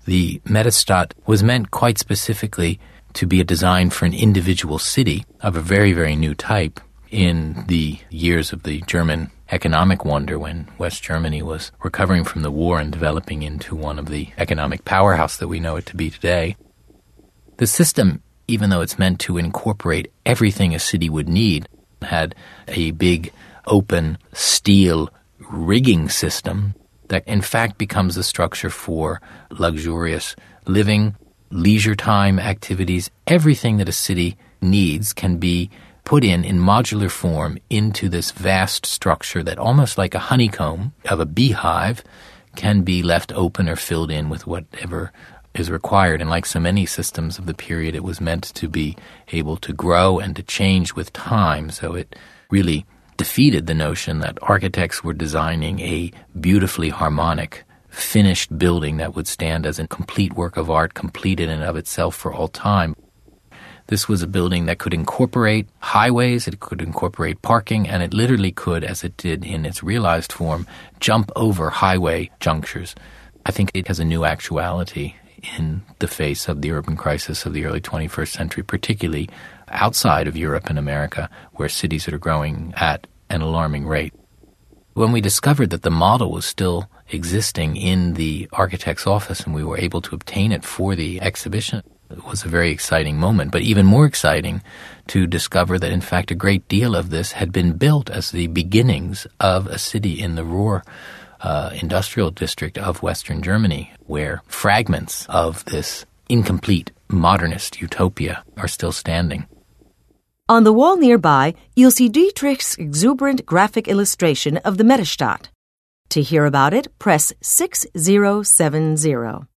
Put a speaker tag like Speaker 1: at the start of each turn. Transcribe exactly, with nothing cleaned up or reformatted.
Speaker 1: the Metestadt was meant quite specifically to be a design for an individual city of a very, very new type in the years of the German economic wonder when West Germany was recovering from the war and developing into one of the economic powerhouse that we know it to be today. The system, even though it's meant to incorporate everything a city would need, had a big open steel rigging system that in fact becomes the structure for luxurious living, leisure time activities. Everything that a city needs can be put in in modular form into this vast structure that almost like a honeycomb of a beehive can be left open or filled in with whatever is required. And like so many systems of the period, it was meant to be able to grow and to change with time. So it really defeated the notion that architects were designing a beautifully harmonic, finished building that would stand as a complete work of art, complete in and of itself for all time. This was a building that could incorporate highways, it could incorporate parking, and it literally could, as it did in its realized form, jump over highway junctures. I think it has a new actuality in the face of the urban crisis of the early twenty-first century, particularly outside of Europe and America, where cities are growing at an alarming rate. When we discovered that the model was still existing in the architect's office and we were able to obtain it for the exhibition, it was a very exciting moment, but even more exciting to discover that, in fact, a great deal of this had been built as the beginnings of a city in the Ruhr uh, industrial district of Western Germany, where fragments of this incomplete modernist utopia are still standing.
Speaker 2: On the wall nearby, you'll see Dietrich's exuberant graphic illustration of the Metestadt. To hear about it, press six zero seven zero.